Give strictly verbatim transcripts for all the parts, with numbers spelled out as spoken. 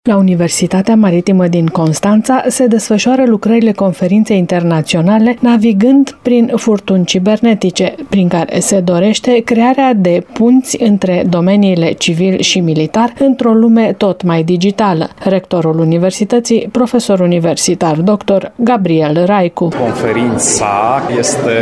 La Universitatea Maritimă din Constanța se desfășoară lucrările conferinței internaționale Navigând prin furtuni cibernetice, prin care se dorește crearea de punți între domeniile civil și militar într-o lume tot mai digitală. Rectorul Universității, profesor universitar doctor Gabriel Raicu. Conferința este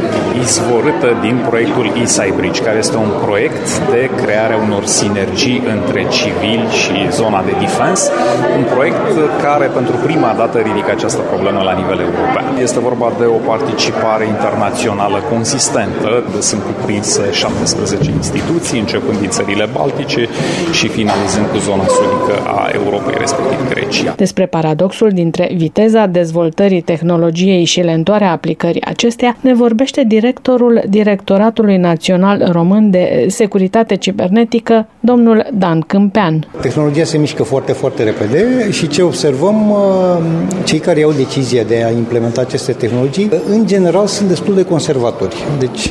izvorâtă din proiectul eSybridge, care este un proiect de creare a unor sinergii între civil și zona de defense. Un proiect care pentru prima dată ridică această problemă la nivel european. Este vorba de o participare internațională consistentă, sunt cuprinse șaptesprezece instituții, începând din țările Baltice și finalizând cu zona sudică a Europei, respectiv Grecia. Despre paradoxul dintre viteza dezvoltării tehnologiei și lentoarea aplicării acesteia ne vorbește directorul Directoratului Național Român de Securitate Cibernetică, domnul Dan Câmpean. Tehnologia se mișcă foarte, foarte repede și ce observăm, cei care iau decizia de a implementa aceste tehnologii, în general sunt destul de conservatori. Deci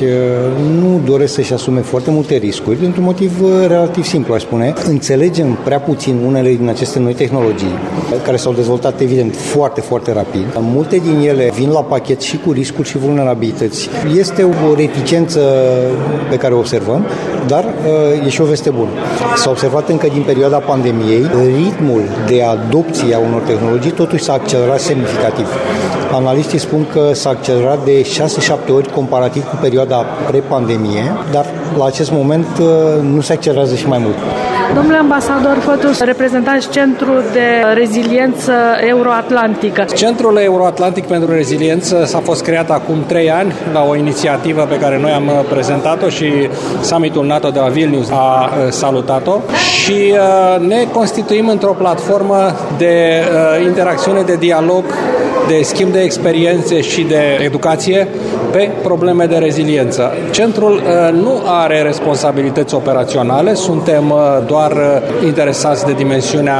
nu doresc să-și asume foarte multe riscuri, dintr-un motiv relativ simplu, aș spune. Înțelegem prea puțin unele din aceste noi tehnologii, care s-au dezvoltat, evident, foarte, foarte rapid. Multe din ele vin la pachet și cu riscuri și vulnerabilități. Este o reticență pe care o observăm, dar e și o veste bună. S-a observat încă din perioada pandemiei, ritmul de adopție a unor tehnologii totuși s-a accelerat semnificativ. Analiștii spun că s-a accelerat de șase șapte ori comparativ cu perioada pre-pandemie, dar la acest moment nu se accelerează și mai mult. Domnule ambasador Fătus, reprezentați Centrul de Reziliență Euroatlantică. Centrul Euroatlantic pentru Reziliență s-a fost creat acum trei ani la o inițiativă pe care noi am prezentat-o și summitul NATO de la Vilnius a salutat-o și ne constituim într-o platformă de interacțiune, de dialog, de schimb de experiențe și de educație pe probleme de reziliență. Centrul nu are responsabilități operaționale, suntem doar interesați de dimensiunea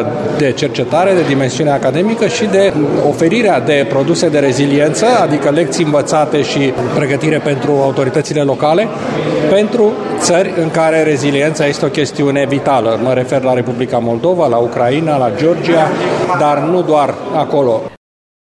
de cercetare, de dimensiunea academică și de oferirea de produse de reziliență, adică lecții învățate și pregătire pentru autoritățile locale, pentru țări în care reziliența este o chestiune vitală. Mă refer la Republica Moldova, la Ucraina, la Georgia, dar nu doar acolo.